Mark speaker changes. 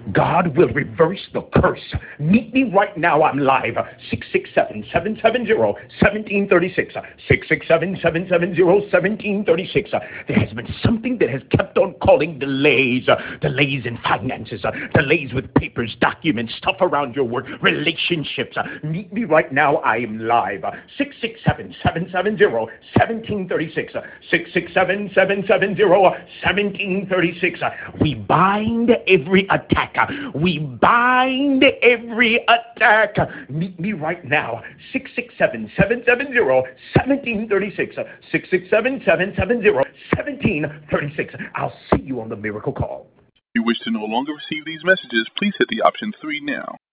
Speaker 1: God will reverse the curse. Meet me right now. I'm live. 667-770-1736. 667-770-1736. There has been something that has kept on calling delays. Delays in finances. Delays with papers, documents, stuff around your work, relationships. Meet me right now. I am live. 667-770-1736. 667-770-1736. We bind every attack. We bind every attack. Meet me right now. 667-770-1736. 667-770-1736. I'll see you on the miracle call.
Speaker 2: If you wish to no longer receive these messages, please hit the option 3 now.